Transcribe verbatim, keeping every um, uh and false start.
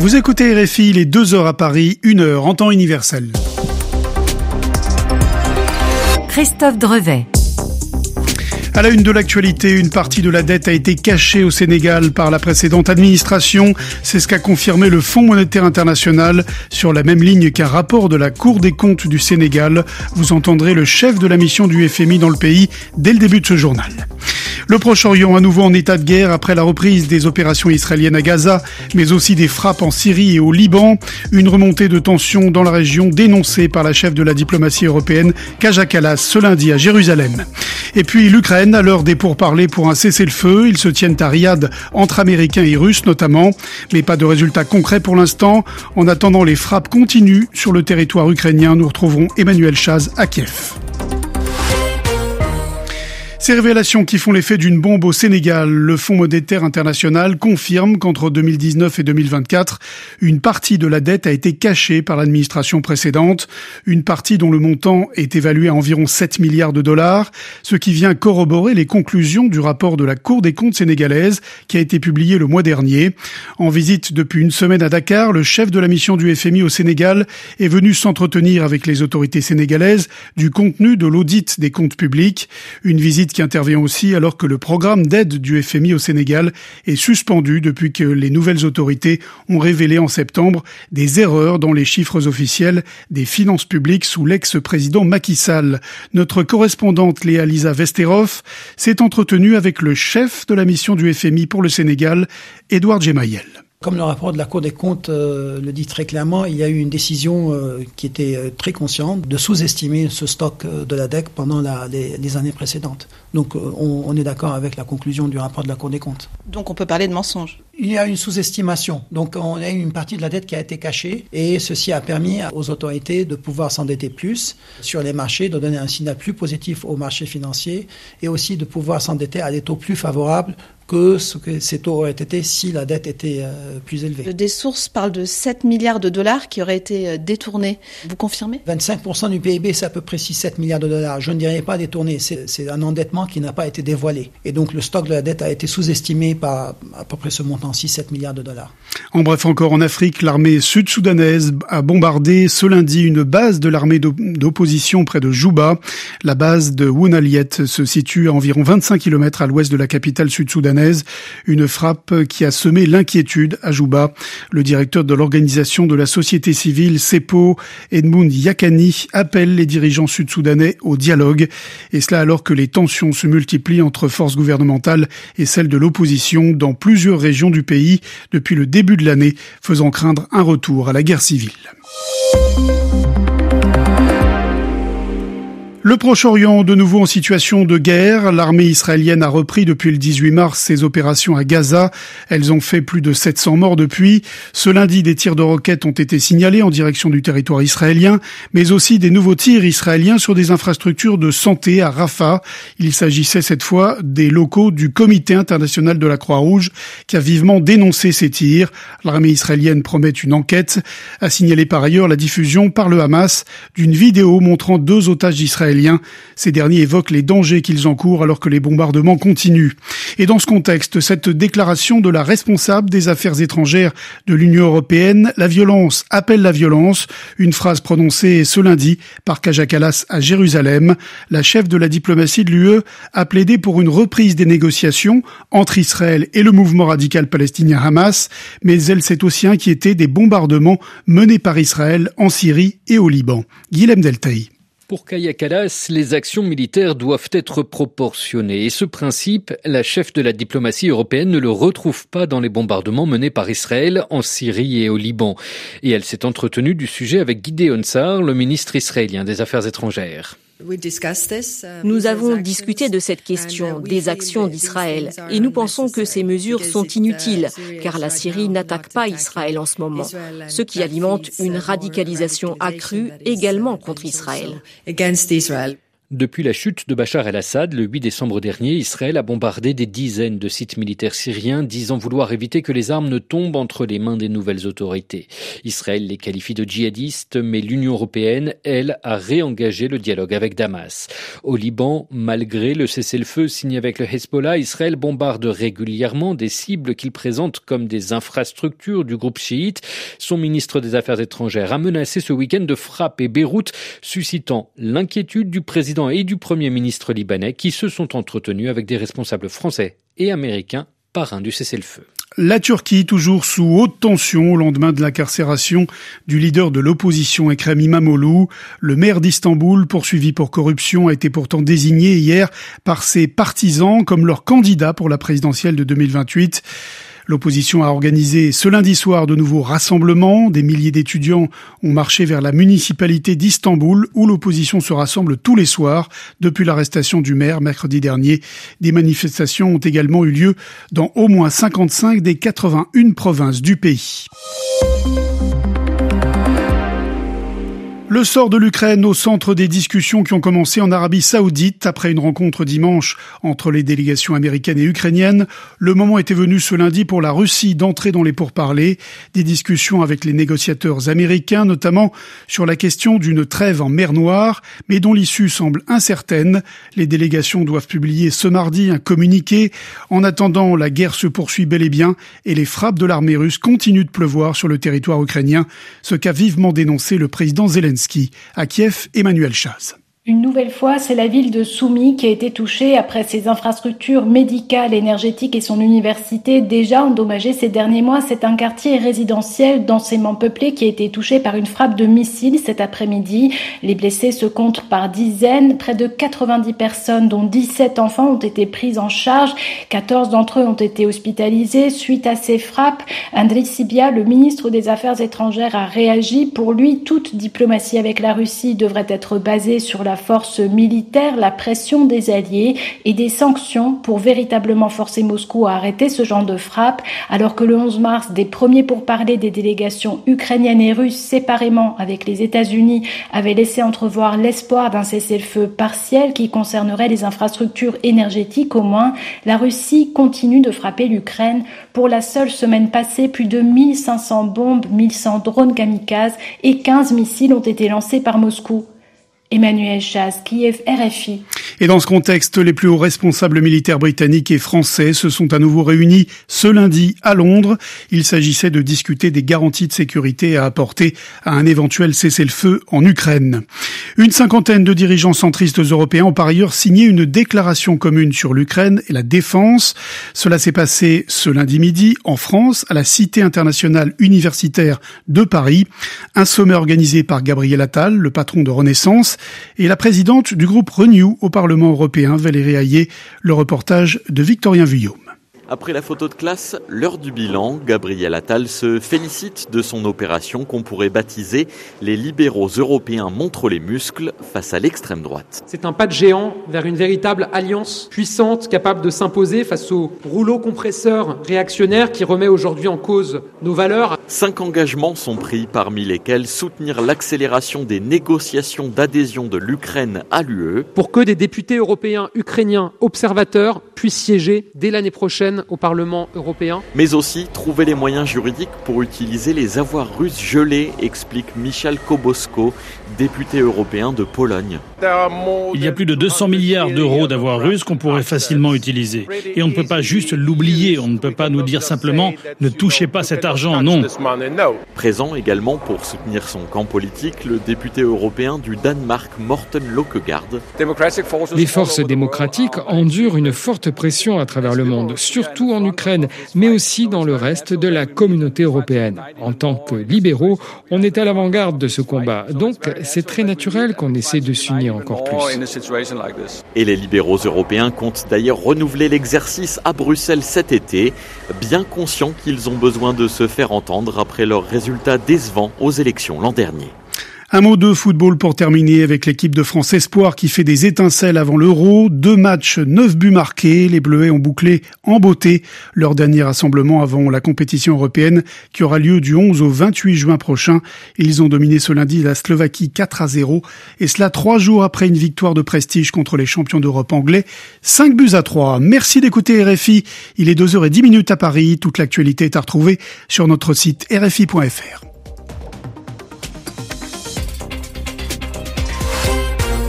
Vous écoutez R F I, il est deux heures à Paris, une heure en temps universel. Christophe Drevet. À la une de l'actualité, une partie de la dette a été cachée au Sénégal par la précédente administration. C'est ce qu'a confirmé le Fonds monétaire international sur la même ligne qu'un rapport de la Cour des comptes du Sénégal. Vous entendrez le chef de la mission du F M I dans le pays dès le début de ce journal. Le Proche-Orient à nouveau en état de guerre après la reprise des opérations israéliennes à Gaza, mais aussi des frappes en Syrie et au Liban. Une remontée de tension dans la région dénoncée par la chef de la diplomatie européenne, Kaja Kallas, ce lundi à Jérusalem. Et puis l'Ukraine, à l'heure des pourparlers pour un cessez-le-feu. Ils se tiennent à Riyad, entre Américains et Russes notamment, mais pas de résultats concrets pour l'instant. En attendant, les frappes continuent sur le territoire ukrainien. Nous retrouverons Emmanuel Chaz à Kiev. Ces révélations qui font l'effet d'une bombe au Sénégal, le Fonds monétaire international confirme qu'entre deux mille dix-neuf et deux mille vingt-quatre, une partie de la dette a été cachée par l'administration précédente, une partie dont le montant est évalué à environ sept milliards de dollars, ce qui vient corroborer les conclusions du rapport de la Cour des comptes sénégalaise qui a été publié le mois dernier. En visite depuis une semaine à Dakar, le chef de la mission du F M I au Sénégal est venu s'entretenir avec les autorités sénégalaises du contenu de l'audit des comptes publics, une visite qui intervient aussi alors que le programme d'aide du F M I au Sénégal est suspendu depuis que les nouvelles autorités ont révélé en septembre des erreurs dans les chiffres officiels des finances publiques sous l'ex-président Macky Sall. Notre correspondante Léa Lisa Vesterov s'est entretenue avec le chef de la mission du F M I pour le Sénégal, Edouard Gemayel. Comme le rapport de la Cour des comptes euh, le dit très clairement, il y a eu une décision euh, qui était euh, très consciente de sous-estimer ce stock euh, de la dette pendant la, les, les années précédentes. Donc euh, on, on est d'accord avec la conclusion du rapport de la Cour des comptes. Donc on peut parler de mensonge. Il y a une sous-estimation. Donc on a eu une partie de la dette qui a été cachée et ceci a permis aux autorités de pouvoir s'endetter plus sur les marchés, de donner un signal plus positif aux marchés financiers et aussi de pouvoir s'endetter à des taux plus favorables que ce que ces taux auraient été si la dette était euh, plus élevée. Des sources parlent de sept milliards de dollars qui auraient été détournés. Vous confirmez ? vingt-cinq pour cent du P I B, c'est à peu près six à sept milliards de dollars. Je ne dirais pas détourné, c'est, c'est un endettement qui n'a pas été dévoilé. Et donc le stock de la dette a été sous-estimé par à peu près ce montant, six à sept milliards de dollars. En bref, encore en Afrique, l'armée sud-soudanaise a bombardé ce lundi une base de l'armée d'opposition près de Juba. La base de Wounaliet se situe à environ vingt-cinq kilomètres à l'ouest de la capitale sud-soudanaise. Une frappe qui a semé l'inquiétude à Juba. Le directeur de l'organisation de la société civile, SEPO, Edmund Yakani, appelle les dirigeants sud-soudanais au dialogue. Et cela alors que les tensions se multiplient entre forces gouvernementales et celles de l'opposition dans plusieurs régions du pays depuis le début de l'année, faisant craindre un retour à la guerre civile. Le Proche-Orient, de nouveau en situation de guerre. L'armée israélienne a repris depuis le dix-huit mars ses opérations à Gaza. Elles ont fait plus de sept cents morts depuis. Ce lundi, des tirs de roquettes ont été signalés en direction du territoire israélien, mais aussi des nouveaux tirs israéliens sur des infrastructures de santé à Rafah. Il s'agissait cette fois des locaux du Comité international de la Croix-Rouge qui a vivement dénoncé ces tirs. L'armée israélienne promet une enquête. A signalé par ailleurs la diffusion par le Hamas d'une vidéo montrant deux otages israéliens. Ces derniers évoquent les dangers qu'ils encourent alors que les bombardements continuent. Et dans ce contexte, cette déclaration de la responsable des affaires étrangères de l'Union européenne, la violence appelle la violence, une phrase prononcée ce lundi par Kaja Kallas à Jérusalem. La chef de la diplomatie de l'U E a plaidé pour une reprise des négociations entre Israël et le mouvement radical palestinien Hamas, mais elle s'est aussi inquiétée des bombardements menés par Israël en Syrie et au Liban. Guilhem Deltaï. Pour Kaja Kallas, les actions militaires doivent être proportionnées. Et ce principe, la chef de la diplomatie européenne ne le retrouve pas dans les bombardements menés par Israël en Syrie et au Liban. Et elle s'est entretenue du sujet avec Gideon Sa'ar, le ministre israélien des Affaires étrangères. Nous avons discuté de cette question, des actions d'Israël, et nous pensons que ces mesures sont inutiles, car la Syrie n'attaque pas Israël en ce moment, ce qui alimente une radicalisation accrue également contre Israël. Depuis la chute de Bachar el-Assad, le huit décembre dernier, Israël a bombardé des dizaines de sites militaires syriens, disant vouloir éviter que les armes ne tombent entre les mains des nouvelles autorités. Israël les qualifie de djihadistes, mais l'Union européenne, elle, a réengagé le dialogue avec Damas. Au Liban, malgré le cessez-le-feu signé avec le Hezbollah, Israël bombarde régulièrement des cibles qu'il présente comme des infrastructures du groupe chiite. Son ministre des Affaires étrangères a menacé ce week-end de frapper Beyrouth, suscitant l'inquiétude du président et du Premier ministre libanais qui se sont entretenus avec des responsables français et américains parrains du cessez-le-feu. La Turquie, toujours sous haute tension au lendemain de l'incarcération du leader de l'opposition Ekrem İmamoğlu. Le maire d'Istanbul, poursuivi pour corruption, a été pourtant désigné hier par ses partisans comme leur candidat pour la présidentielle de deux mille vingt-huit. L'opposition a organisé ce lundi soir de nouveaux rassemblements. Des milliers d'étudiants ont marché vers la municipalité d'Istanbul où l'opposition se rassemble tous les soirs depuis l'arrestation du maire mercredi dernier. Des manifestations ont également eu lieu dans au moins cinquante-cinq des quatre-vingt-une provinces du pays. Le sort de l'Ukraine au centre des discussions qui ont commencé en Arabie Saoudite après une rencontre dimanche entre les délégations américaines et ukrainiennes. Le moment était venu ce lundi pour la Russie d'entrer dans les pourparlers. Des discussions avec les négociateurs américains, notamment sur la question d'une trêve en mer Noire, mais dont l'issue semble incertaine. Les délégations doivent publier ce mardi un communiqué. En attendant, la guerre se poursuit bel et bien et les frappes de l'armée russe continuent de pleuvoir sur le territoire ukrainien, ce qu'a vivement dénoncé le président Zelensky. À Kiev, Emmanuel Chaz. Une nouvelle fois, c'est la ville de Soumy qui a été touchée après ses infrastructures médicales, énergétiques et son université déjà endommagées ces derniers mois. C'est un quartier résidentiel densément peuplé qui a été touché par une frappe de missile cet après-midi. Les blessés se comptent par dizaines. Près de quatre-vingt-dix personnes, dont dix-sept enfants, ont été prises en charge. quatorze d'entre eux ont été hospitalisés suite à ces frappes. Andriy Sybiha, le ministre des Affaires étrangères, a réagi. Pour lui, toute diplomatie avec la Russie devrait être basée sur la force militaire, la pression des alliés et des sanctions pour véritablement forcer Moscou à arrêter ce genre de frappe, alors que le onze mars, des premiers pourparlers des délégations ukrainiennes et russes séparément avec les États-Unis avaient laissé entrevoir l'espoir d'un cessez-le-feu partiel qui concernerait les infrastructures énergétiques au moins. La Russie continue de frapper l'Ukraine. Pour la seule semaine passée, plus de mille cinq cents bombes, mille cent drones kamikazes et quinze missiles ont été lancés par Moscou. Emmanuel Chaz, Kiev, R F I. Et dans ce contexte, les plus hauts responsables militaires britanniques et français se sont à nouveau réunis ce lundi à Londres. Il s'agissait de discuter des garanties de sécurité à apporter à un éventuel cessez-le-feu en Ukraine. Une cinquantaine de dirigeants centristes européens ont par ailleurs signé une déclaration commune sur l'Ukraine et la défense. Cela s'est passé ce lundi midi en France, à la Cité internationale universitaire de Paris. Un sommet organisé par Gabriel Attal, le patron de Renaissance, et la présidente du groupe Renew au Parlement européen, Valérie Hayé. Le reportage de Victorien Vuillaume. Après la photo de classe, l'heure du bilan, Gabriel Attal se félicite de son opération qu'on pourrait baptiser « Les libéraux européens montrent les muscles face à l'extrême droite ». C'est un pas de géant vers une véritable alliance puissante, capable de s'imposer face au rouleau compresseur réactionnaire qui remet aujourd'hui en cause nos valeurs. Cinq engagements sont pris, parmi lesquels soutenir l'accélération des négociations d'adhésion de l'Ukraine à l'U E. Pour que des députés européens ukrainiens observateurs puissent siéger dès l'année prochaine au Parlement européen. Mais aussi trouver les moyens juridiques pour utiliser les avoirs russes gelés, explique Michal Kobosko, député européen de Pologne. Il y a plus de deux cents milliards d'euros d'avoirs russes qu'on pourrait facilement utiliser. Et on ne peut pas juste l'oublier, on ne peut pas nous dire simplement « ne touchez pas cet argent », non. Présent également pour soutenir son camp politique, le député européen du Danemark, Morten Løkkegaard. Les forces démocratiques endurent une forte pression à travers le monde, surtout en Ukraine, mais aussi dans le reste de la communauté européenne. En tant que libéraux, on est à l'avant-garde de ce combat, donc c'est très naturel qu'on essaie de s'unir encore plus. Et les libéraux européens comptent d'ailleurs renouveler l'exercice à Bruxelles cet été, bien conscients qu'ils ont besoin de se faire entendre après leurs résultats décevants aux élections l'an dernier. Un mot de football pour terminer avec l'équipe de France Espoir qui fait des étincelles avant l'Euro. Deux matchs, neuf buts marqués. Les Bleuets ont bouclé en beauté leur dernier rassemblement avant la compétition européenne qui aura lieu du onze au vingt-huit juin prochain. Ils ont dominé ce lundi la Slovaquie quatre à zéro. Et cela trois jours après une victoire de prestige contre les champions d'Europe anglais. cinq buts à trois. Merci d'écouter R F I. Il est deux heures dix à Paris. Toute l'actualité est à retrouver sur notre site R F I point F R.